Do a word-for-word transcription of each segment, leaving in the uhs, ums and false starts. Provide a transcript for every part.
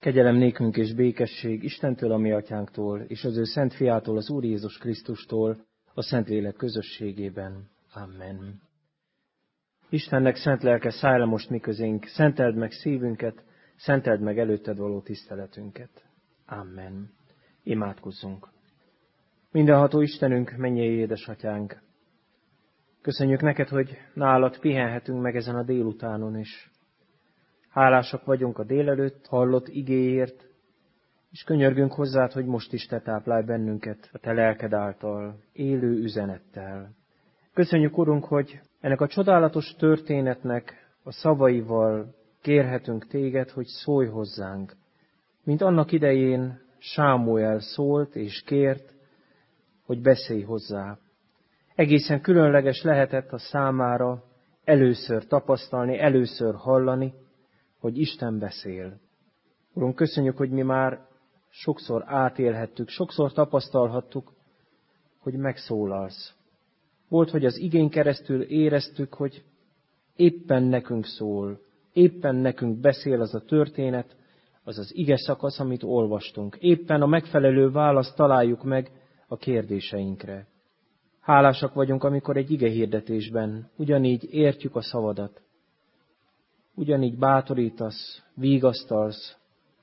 Kegyelem nékünk és békesség Istentől, a mi atyánktól, és az ő szent fiától, az Úr Jézus Krisztustól, a Szentlélek közösségében. Amen. Istennek szent lelke, szállj le most mi közénk, szenteld meg szívünket, szenteld meg előtted való tiszteletünket. Amen. Imádkozzunk. Mindenható Istenünk, mennyei édesatyánk, köszönjük neked, hogy nálad pihenhetünk meg ezen a délutánon is. Hálásak vagyunk a délelőtt hallott igéért, és könyörgünk hozzád, hogy most is te táplálj bennünket a te lelked által, élő üzenettel. Köszönjük, Urunk, hogy ennek a csodálatos történetnek a szavaival kérhetünk téged, hogy szólj hozzánk. Mint annak idején Sámuel szólt és kért, hogy beszélj hozzá. Egészen különleges lehetett a számára először tapasztalni, először hallani, hogy Isten beszél. Urunk, köszönjük, hogy mi már sokszor átélhettük, sokszor tapasztalhattuk, hogy megszólalsz. Volt, hogy az igén keresztül éreztük, hogy éppen nekünk szól, éppen nekünk beszél az a történet, az az ige szakasz, amit olvastunk. Éppen a megfelelő választ találjuk meg a kérdéseinkre. Hálásak vagyunk, amikor egy ige hirdetésben ugyanígy értjük a szavadat. Ugyanígy bátorítasz, vigasztalsz,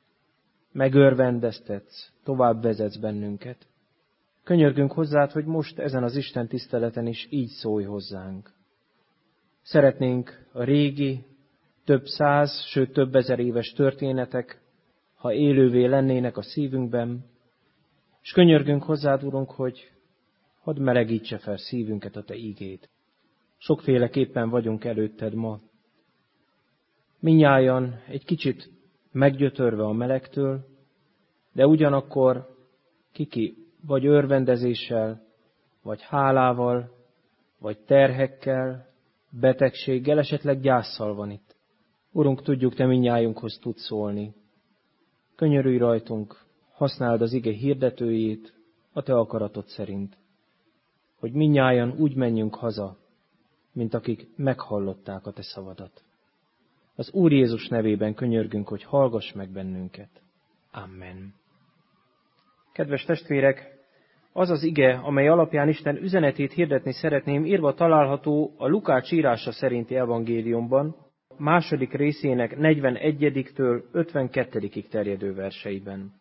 megörvendeztetsz, tovább vezetsz bennünket. Könyörgünk hozzád, hogy most ezen az Isten tiszteleten is így szólj hozzánk. Szeretnénk a régi, több száz, sőt több ezer éves történetek, ha élővé lennének a szívünkben, és könyörgünk hozzád, Urunk, hogy hadd melegítse fel szívünket a te ígéd. Sokféleképpen vagyunk előtted ma. Mindnyájan egy kicsit meggyötörve a melegtől, de ugyanakkor kiki vagy örvendezéssel, vagy hálával, vagy terhekkel, betegséggel, esetleg gyásszal van itt. Urunk, tudjuk, te mindnyájunkhoz tudsz szólni. Könyörülj rajtunk, használd az ige hirdetőjét a te akaratod szerint, hogy mindnyájan úgy menjünk haza, mint akik meghallották a te szavadat. Az Úr Jézus nevében könyörgünk, hogy hallgass meg bennünket. Amen. Kedves testvérek, az az ige, amely alapján Isten üzenetét hirdetni szeretném, írva található a Lukács írása szerinti evangéliumban, második részének negyvenegyedik-től ötvenkettőig terjedő verseiben.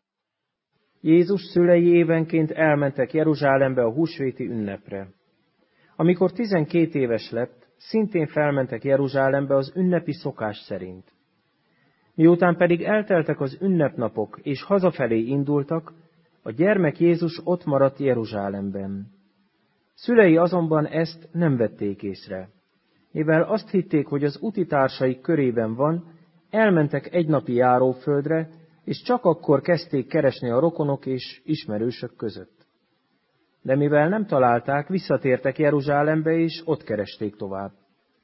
Jézus szülei évenként elmentek Jeruzsálembe a húsvéti ünnepre. Amikor tizenkét éves lett, szintén felmentek Jeruzsálembe az ünnepi szokás szerint. Miután pedig elteltek az ünnepnapok, és hazafelé indultak, a gyermek Jézus ott maradt Jeruzsálemben. Szülei azonban ezt nem vették észre. Mivel azt hitték, hogy az utitársaik körében van, elmentek egy napi járóföldre, és csak akkor kezdték keresni a rokonok és ismerősök között. De mivel nem találták, visszatértek Jeruzsálembe, és ott keresték tovább.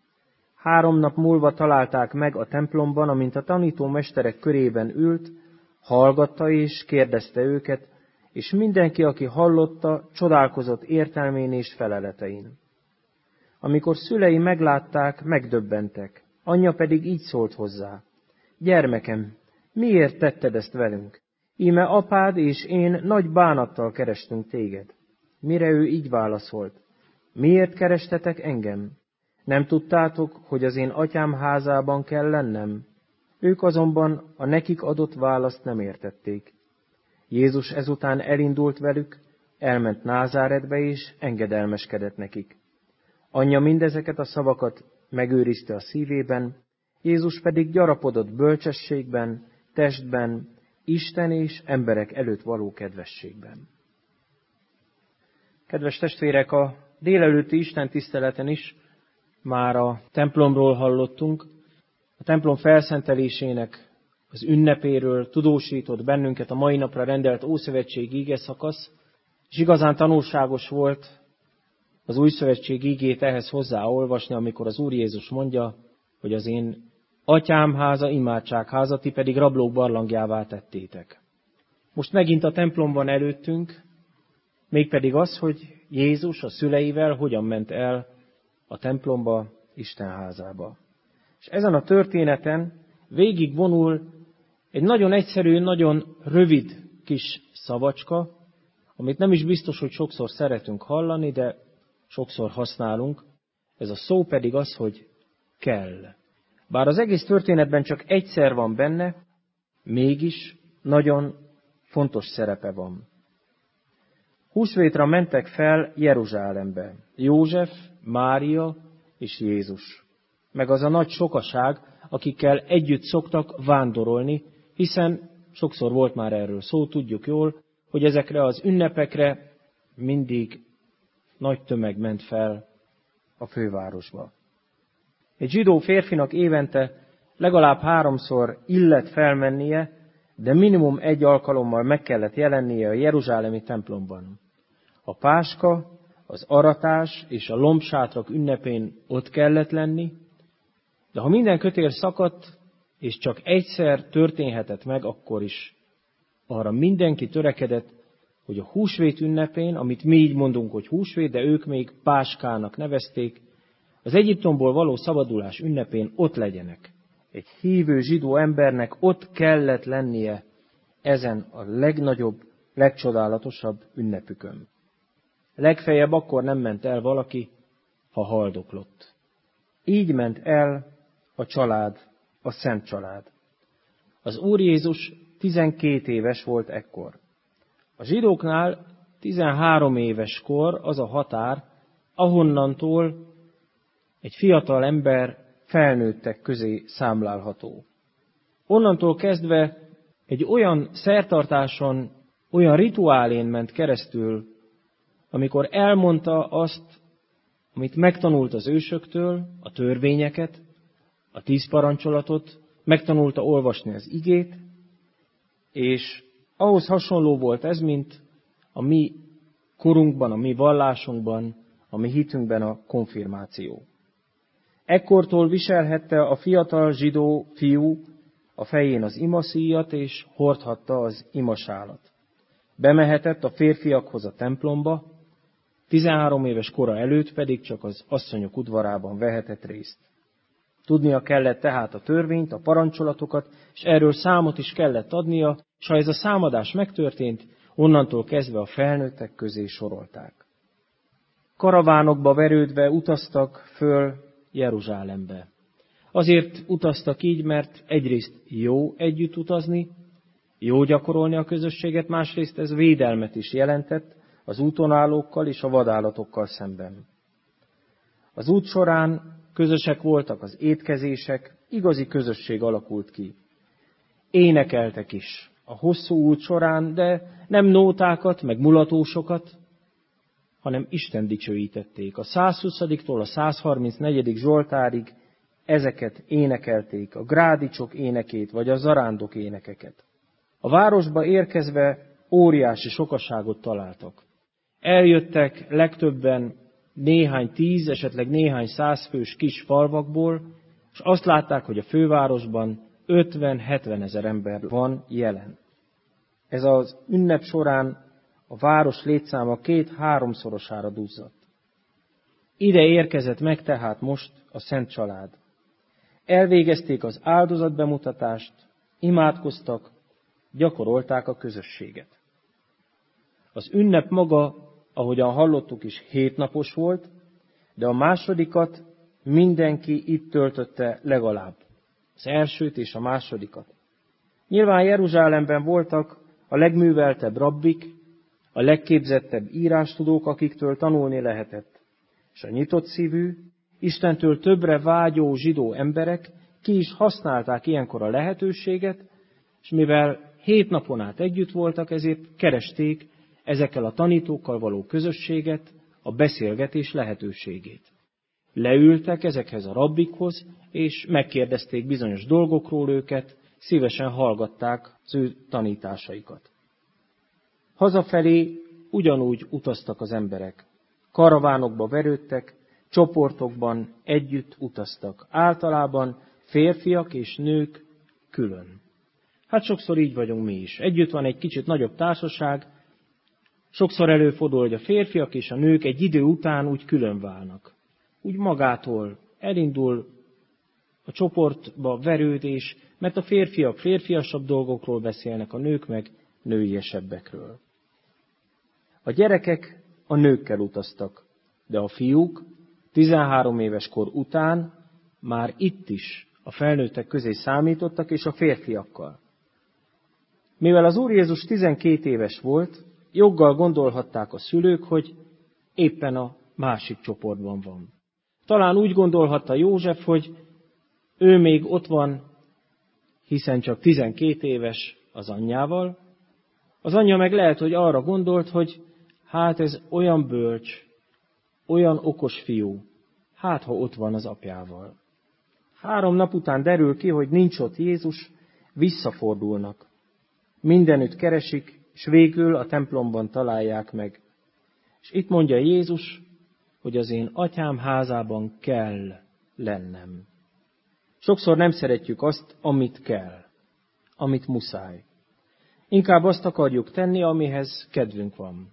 Három nap múlva találták meg a templomban, amint a tanítómesterek körében ült, hallgatta és kérdezte őket, és mindenki, aki hallotta, csodálkozott értelmén és feleletein. Amikor szülei meglátták, megdöbbentek, anyja pedig így szólt hozzá: Gyermekem, miért tetted ezt velünk? Íme apád és én nagy bánattal kerestünk téged. Mire ő így válaszolt: Miért kerestetek engem? Nem tudtátok, hogy az én atyám házában kell lennem? Ők azonban a nekik adott választ nem értették. Jézus ezután elindult velük, elment Názáretbe és engedelmeskedett nekik. Anyja mindezeket a szavakat megőrizte a szívében, Jézus pedig gyarapodott bölcsességben, testben, Isten és emberek előtt való kedvességben. Kedves testvérek, a délelőtti Isten tiszteleten is már a templomról hallottunk, a templom felszentelésének az ünnepéről tudósított bennünket a mai napra rendelt ószövetségi ige szakasz, és igazán tanulságos volt az újszövetség igét ehhez hozzáolvasni, amikor az Úr Jézus mondja, hogy az én atyám háza imádságháza, ti pedig rablók barlangjává tettétek. Most megint a templomban előttünk, mégpedig az, hogy Jézus a szüleivel hogyan ment el a templomba, Isten házába. És ezen a történeten végigvonul Egy nagyon egyszerű, nagyon rövid kis szavacska, amit nem is biztos, hogy sokszor szeretünk hallani, de sokszor használunk. Ez a szó pedig az, hogy kell. Bár az egész történetben csak egyszer van benne, mégis nagyon fontos szerepe van. Húsvétra mentek fel Jeruzsálembe. József, Mária és Jézus. Meg az a nagy sokaság, akikkel együtt szoktak vándorolni, hiszen sokszor volt már erről szó, tudjuk jól, hogy ezekre az ünnepekre mindig nagy tömeg ment fel a fővárosba. Egy zsidó férfinak évente legalább háromszor illet felmennie, de minimum egy alkalommal meg kellett jelennie a jeruzsálemi templomban. A páska, az aratás és a lombsátrak ünnepén ott kellett lenni, de ha minden kötél szakadt, és csak egyszer történhetett meg, akkor is arra mindenki törekedett, hogy a húsvét ünnepén, amit mi így mondunk, hogy húsvét, de ők még páskának nevezték, az Egyiptomból való szabadulás ünnepén ott legyenek. Egy hívő zsidó embernek ott kellett lennie ezen a legnagyobb, legcsodálatosabb ünnepükön. Legfeljebb akkor nem ment el valaki, ha haldoklott. Így ment el a család, a Szent Család. Az Úr Jézus tizenkét éves volt ekkor. A zsidóknál tizenhárom éves kor az a határ, ahonnantól egy fiatal ember felnőttek közé számlálható. Onnantól kezdve egy olyan szertartáson, olyan rituálén ment keresztül, amikor elmondta azt, amit megtanult az ősöktől, a törvényeket, a tíz parancsolatot, megtanulta olvasni az igét, és ahhoz hasonló volt ez, mint a mi korunkban, a mi vallásunkban, a mi hitünkben a konfirmáció. Ekkortól viselhette a fiatal zsidó fiú a fején az imaszíjat, és hordhatta az imasálat. Bemehetett a férfiakhoz a templomba, tizenhárom éves kora előtt pedig csak az asszonyok udvarában vehetett részt. Tudnia kellett tehát a törvényt, a parancsolatokat, és erről számot is kellett adnia, és ha ez a számadás megtörtént, onnantól kezdve a felnőttek közé sorolták. Karavánokba verődve utaztak föl Jeruzsálembe. Azért utaztak így, mert egyrészt jó együtt utazni, jó gyakorolni a közösséget, másrészt ez védelmet is jelentett az úton állókkal és a vadállatokkal szemben. Az út során közösek voltak az étkezések, igazi közösség alakult ki. Énekeltek is a hosszú út során, de nem nótákat, meg mulatósokat, hanem Isten dicsőítették. A százhuszadiktól a százharmincnegyedik Zsoltárig ezeket énekelték, a grádicsok énekét, vagy a zarándok énekeket. A városba érkezve óriási sokaságot találtak. Eljöttek legtöbben néhány tíz, esetleg néhány százfős kis falvakból, és azt látták, hogy a fővárosban ötven-hetven ezer ember van jelen. Ez az ünnep során a város létszáma két-háromszorosára duzzadt. Ide érkezett meg tehát most a Szent Család. Elvégezték az áldozatbemutatást, imádkoztak, gyakorolták a közösséget. Az ünnep maga, ahogyan hallottuk is, hétnapos volt, de a másodikat mindenki itt töltötte legalább. Az elsőt és a másodikat. Nyilván Jeruzsálemben voltak a legműveltebb rabbik, a legképzettebb írástudók, akiktől tanulni lehetett. És a nyitott szívű, Istentől többre vágyó zsidó emberek ki is használták ilyenkor a lehetőséget, és mivel hét napon át együtt voltak, ezért keresték ezekkel a tanítókkal való közösséget, a beszélgetés lehetőségét. Leültek ezekhez a rabbikhoz, és megkérdezték bizonyos dolgokról őket, szívesen hallgatták az ő tanításaikat. Hazafelé ugyanúgy utaztak az emberek. Karavánokba verődtek, csoportokban együtt utaztak. Általában férfiak és nők külön. Hát sokszor így vagyunk mi is. Együtt van egy kicsit nagyobb társaság, sokszor előfordul, hogy a férfiak és a nők egy idő után úgy külön válnak. Úgy magától elindul a csoportba verődés, mert a férfiak férfiasabb dolgokról beszélnek, a nők meg nőiesebbekről. A gyerekek a nőkkel utaztak, de a fiúk tizenhárom éves kor után már itt is a felnőttek közé számítottak, és a férfiakkal. Mivel az Úr Jézus tizenkét éves volt, joggal gondolhatták a szülők, hogy éppen a másik csoportban van. Talán úgy gondolhatta József, hogy ő még ott van, hiszen csak tizenkét éves az anyjával. Az anyja meg lehet, hogy arra gondolt, hogy hát ez olyan bölcs, olyan okos fiú, hát ha ott van az apjával. Három nap után derül ki, hogy nincs ott Jézus, visszafordulnak. Mindenütt keresik, és végül a templomban találják meg. És itt mondja Jézus, hogy az én atyám házában kell lennem. Sokszor nem szeretjük azt, amit kell, amit muszáj. Inkább azt akarjuk tenni, amihez kedvünk van.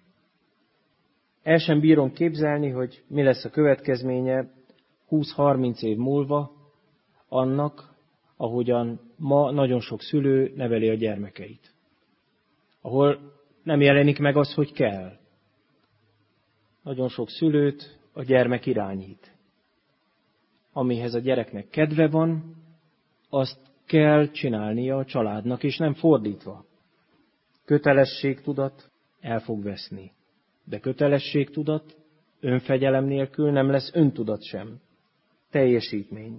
El sem bírom képzelni, hogy mi lesz a következménye húsz-harminc év múlva annak, ahogyan ma nagyon sok szülő neveli a gyermekeit. Ahol nem jelenik meg az, hogy kell. Nagyon sok szülőt a gyermek irányít. Amihez a gyereknek kedve van, azt kell csinálnia a családnak, és nem fordítva. Kötelességtudat el fog veszni. De kötelességtudat, önfegyelem nélkül nem lesz öntudat sem. Teljesítmény.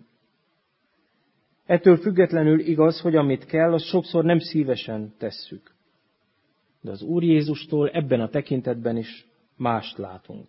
Ettől függetlenül igaz, hogy amit kell, azt sokszor nem szívesen tesszük. De az Úr Jézustól ebben a tekintetben is mást látunk.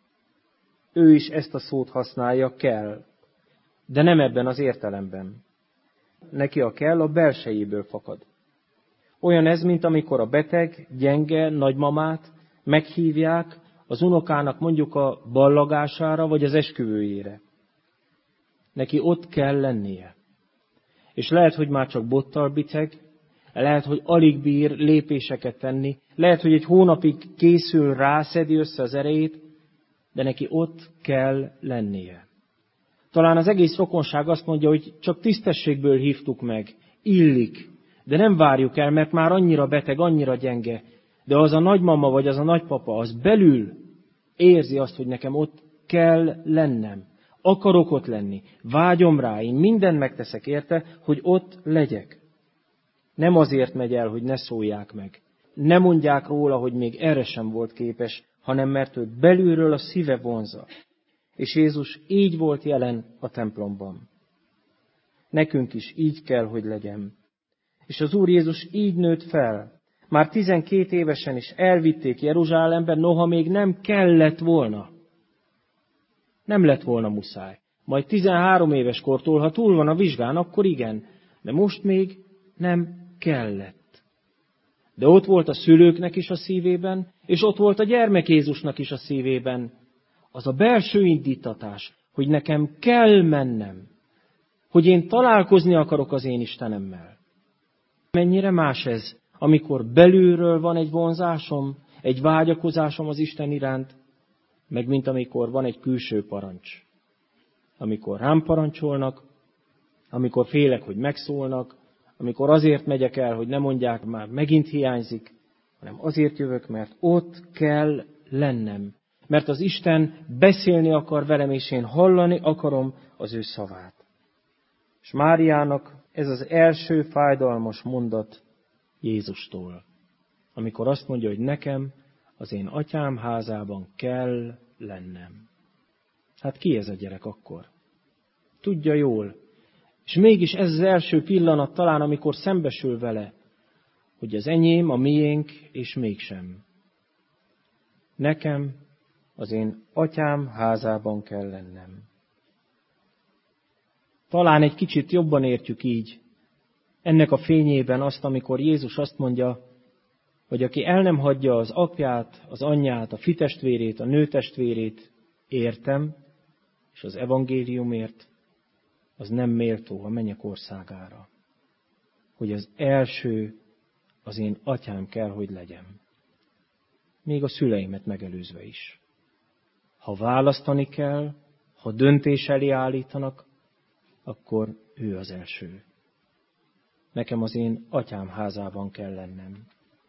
Ő is ezt a szót használja, kell, de nem ebben az értelemben. Neki a kell a belsejéből fakad. Olyan ez, mint amikor a beteg, gyenge nagymamát meghívják az unokának mondjuk a ballagására vagy az esküvőjére. Neki ott kell lennie. És lehet, hogy már csak bottal biteg, lehet, hogy alig bír lépéseket tenni, lehet, hogy egy hónapig készül rá, szedi össze az erejét, de neki ott kell lennie. Talán az egész rokonság azt mondja, hogy csak tisztességből hívtuk meg, illik, de nem várjuk el, mert már annyira beteg, annyira gyenge, de az a nagymama vagy az a nagypapa, az belül érzi azt, hogy nekem ott kell lennem. Akarok ott lenni, vágyom rá, én mindent megteszek érte, hogy ott legyek. Nem azért megy el, hogy ne szólják meg. Ne mondják róla, hogy még erre sem volt képes, hanem mert őt belülről a szíve vonza. És Jézus így volt jelen a templomban. Nekünk is így kell, hogy legyen. És az Úr Jézus így nőtt fel. Már tizenkét évesen is elvitték Jeruzsálembe, noha még nem kellett volna. Nem lett volna muszáj. Majd tizenhárom éves kortól, ha túl van a vizsgán, akkor igen. De most még nem kellett. De ott volt a szülőknek is a szívében, és ott volt a gyermek Jézusnak is a szívében. Az a belső indítatás, hogy nekem kell mennem, hogy én találkozni akarok az én Istenemmel. Mennyire más ez, amikor belülről van egy vonzásom, egy vágyakozásom az Isten iránt, meg mint amikor van egy külső parancs. Amikor rám parancsolnak, amikor félek, hogy megszólnak, amikor azért megyek el, hogy ne mondják, már megint hiányzik, hanem azért jövök, mert ott kell lennem. Mert az Isten beszélni akar velem, és én hallani akarom az ő szavát. És Máriának ez az első fájdalmas mondat Jézustól, amikor azt mondja, hogy nekem az én atyám házában kell lennem. Hát ki ez a gyerek akkor? Tudja jól. És mégis ez az első pillanat talán, amikor szembesül vele, hogy az enyém, a miénk, és mégsem. Nekem az én atyám házában kell lennem. Talán egy kicsit jobban értjük így, ennek a fényében azt, amikor Jézus azt mondja, hogy aki el nem hagyja az apját, az anyját, a fitestvérét, a nőtestvérét, értem, és az evangéliumért, az nem méltó a mennyek országára. Hogy az első az én atyám kell, hogy legyen. Még a szüleimet megelőzve is. Ha választani kell, ha döntés elé állítanak, akkor ő az első. Nekem az én atyám házában kell lennem.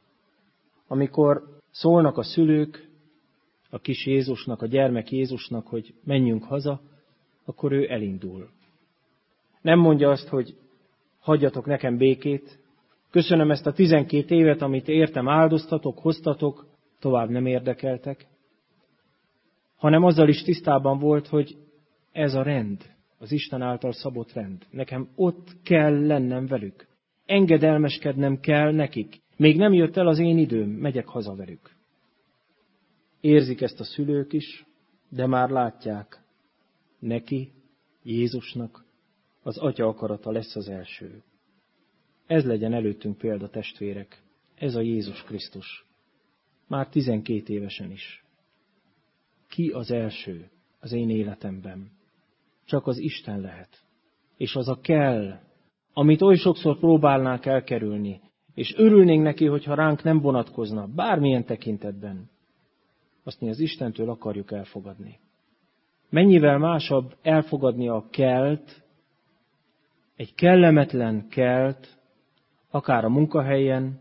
Amikor szólnak a szülők a kis Jézusnak, a gyermek Jézusnak, hogy menjünk haza, akkor ő elindul. Nem mondja azt, hogy hagyjatok nekem békét, köszönöm ezt a tizenkét évet, amit értem áldoztatok, hoztatok, tovább nem érdekeltek, hanem azzal is tisztában volt, hogy ez a rend, az Isten által szabott rend. Nekem ott kell lennem velük. Engedelmeskednem kell nekik. Még nem jött el az én időm, megyek haza velük. Érzik ezt a szülők is, de már látják, neki, Jézusnak az Atya akarata lesz az első. Ez legyen előttünk példa, testvérek. Ez a Jézus Krisztus. Már tizenkét évesen is. Ki az első az én életemben? Csak az Isten lehet. És az a kell, amit oly sokszor próbálnánk elkerülni, és örülnénk neki, hogyha ránk nem vonatkozna, bármilyen tekintetben, azt mi az Istentől akarjuk elfogadni. Mennyivel másabb elfogadni a kelt, egy kellemetlen kelt, akár a munkahelyen,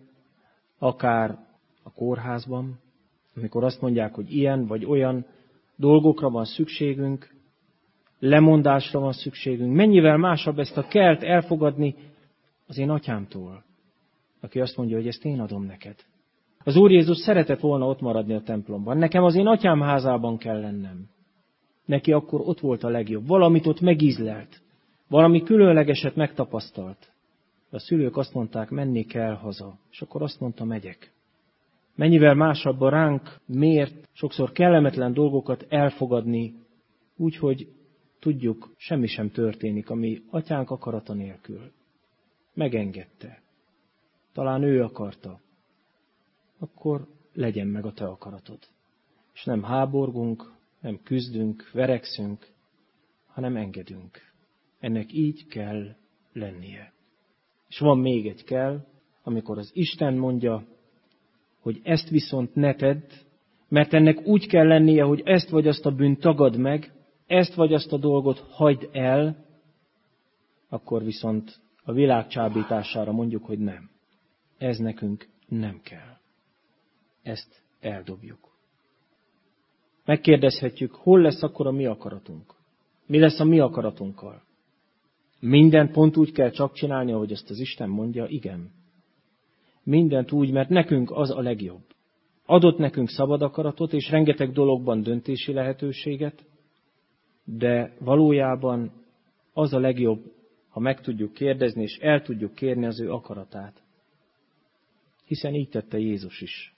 akár a kórházban, amikor azt mondják, hogy ilyen vagy olyan dolgokra van szükségünk, lemondásra van szükségünk. Mennyivel másabb ezt a kelt elfogadni az én atyámtól, aki azt mondja, hogy ezt én adom neked. Az Úr Jézus szeretett volna ott maradni a templomban. Nekem az én atyám házában kell lennem. Neki akkor ott volt a legjobb. Valamit ott megízlelt. Valami különlegeset megtapasztalt. De a szülők azt mondták, menni kell haza. És akkor azt mondta, megyek. Mennyivel másabb a ránk mért sokszor kellemetlen dolgokat elfogadni, úgyhogy tudjuk, semmi sem történik, ami atyánk akarata nélkül. Megengedte. Talán ő akarta. Akkor legyen meg a te akaratod. És nem háborgunk, nem küzdünk, verekszünk, hanem engedünk. Ennek így kell lennie. És van még egy kell, amikor az Isten mondja, hogy ezt viszont ne tedd, mert ennek úgy kell lennie, hogy ezt vagy azt a bűnt tagad meg, ezt vagy azt a dolgot hagyd el, akkor viszont a világ csábítására mondjuk, hogy nem. Ez nekünk nem kell. Ezt eldobjuk. Megkérdezhetjük, hol lesz akkor a mi akaratunk? Mi lesz a mi akaratunkkal? Mindent pont úgy kell csak csinálni, ahogy ezt az Isten mondja? Igen. Mindent úgy, mert nekünk az a legjobb. Adott nekünk szabad akaratot, és rengeteg dologban döntési lehetőséget, de valójában az a legjobb, ha meg tudjuk kérdezni, és el tudjuk kérni az ő akaratát. Hiszen így tette Jézus is.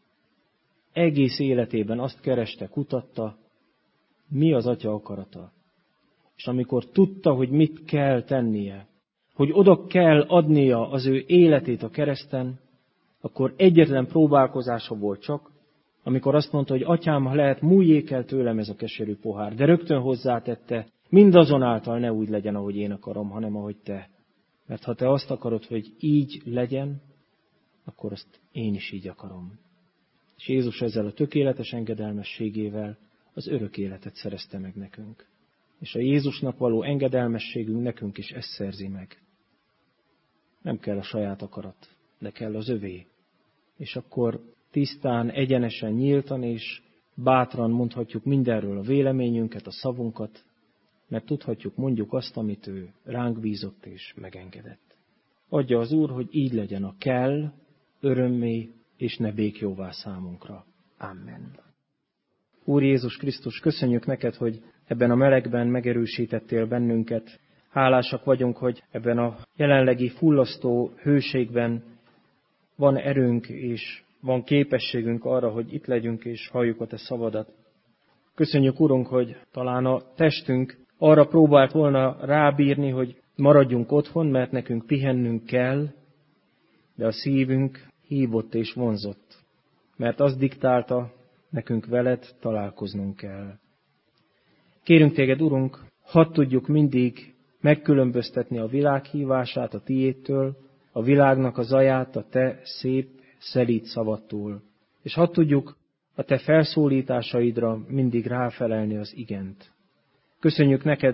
Egész életében azt kereste, kutatta, mi az Atya akarata. És amikor tudta, hogy mit kell tennie, hogy oda kell adnia az ő életét a kereszten, akkor egyetlen próbálkozása volt csak, amikor azt mondta, hogy atyám, ha lehet, múljék el tőlem ez a keserű pohár. De rögtön hozzátette, mindazonáltal ne úgy legyen, ahogy én akarom, hanem ahogy te. Mert ha te azt akarod, hogy így legyen, akkor azt én is így akarom. És Jézus ezzel a tökéletes engedelmességével az örök életet szerezte meg nekünk. És a Jézusnak való engedelmességünk nekünk is ezt szerzi meg. Nem kell a saját akarat, de kell az övé. És akkor tisztán, egyenesen, nyíltan és bátran mondhatjuk mindenről a véleményünket, a szavunkat, mert tudhatjuk, mondjuk azt, amit ő ránk bízott és megengedett. Adja az Úr, hogy így legyen a kell, örömmé és ne békjóvá számunkra. Amen. Úr Jézus Krisztus, köszönjük neked, hogy ebben a melegben megerősítettél bennünket. Hálásak vagyunk, hogy ebben a jelenlegi fullasztó hőségben van erőnk és van képességünk arra, hogy itt legyünk és halljuk a te szavadat. Köszönjük, Urunk, hogy talán a testünk arra próbált volna rábírni, hogy maradjunk otthon, mert nekünk pihennünk kell, de a szívünk hívott és vonzott, mert az diktálta, nekünk veled találkoznunk kell. Kérünk téged, Urunk, hadd tudjuk mindig megkülönböztetni a világ hívását a tiédtől, a világnak a zaját a te szép, szelíd szavattól, és hadd tudjuk a te felszólításaidra mindig ráfelelni az igent. Köszönjük neked, hogy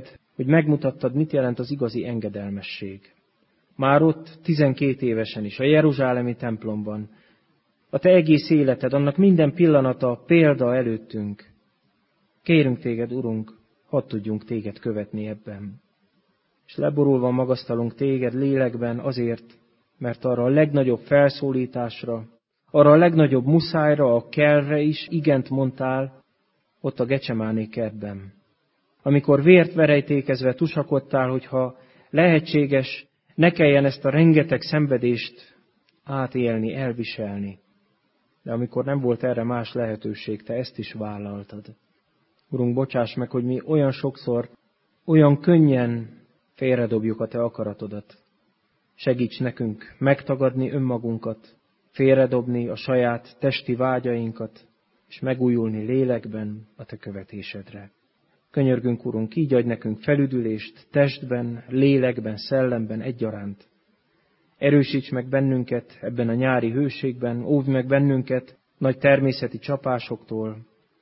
hogy megmutattad, mit jelent az igazi engedelmesség. Már ott tizenkét évesen is, a jeruzsálemi templomban, a te egész életed, annak minden pillanata példa előttünk. Kérünk téged, Urunk, hadd tudjunk téged követni ebben. És leborulva magasztalunk téged lélekben azért, mert arra a legnagyobb felszólításra, arra a legnagyobb muszájra, a kellre is igent mondtál, ott a Gecsemáné kertben. Amikor vért verejtékezve tusakodtál, hogyha lehetséges, ne kelljen ezt a rengeteg szenvedést átélni, elviselni. De amikor nem volt erre más lehetőség, te ezt is vállaltad. Urunk, bocsáss meg, hogy mi olyan sokszor, olyan könnyen félredobjuk a te akaratodat. Segíts nekünk megtagadni önmagunkat, félredobni a saját testi vágyainkat, és megújulni lélekben a te követésedre. Könyörgünk, Urunk, így adj nekünk felüdülést testben, lélekben, szellemben egyaránt. Erősíts meg bennünket ebben a nyári hőségben, óvj meg bennünket nagy természeti csapásoktól,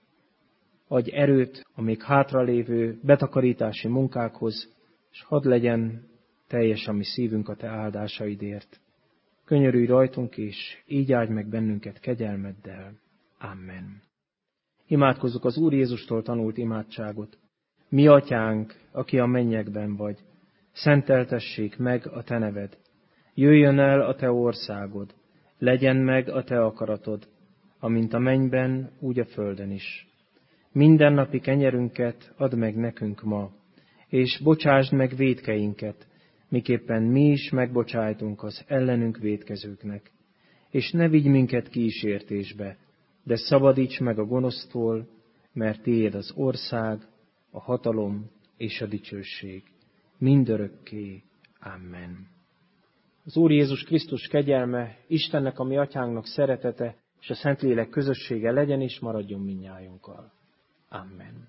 adj erőt a még hátralévő betakarítási munkákhoz, és hadd legyen teljes a mi szívünk a te áldásaidért. Könyörülj rajtunk, és így áldj meg bennünket kegyelmeddel. Amen. Imádkozzuk az Úr Jézustól tanult imádságot. Mi atyánk, aki a mennyekben vagy, szenteltessék meg a te neved. Jöjjön el a te országod, legyen meg a te akaratod, amint a mennyben, úgy a földön is. Mindennapi kenyerünket add meg nekünk ma, és bocsásd meg vétkeinket, miképpen mi is megbocsájtunk az ellenünk vétkezőknek. És ne vigy minket kísértésbe, de szabadíts meg a gonosztól, mert tiéd az ország, a hatalom és a dicsőség. Mindörökké. Amen. Az Úr Jézus Krisztus kegyelme, Istennek, a mi atyánknak szeretete, és a Szentlélek közössége legyen és maradjon mindnyájunkkal. Amen.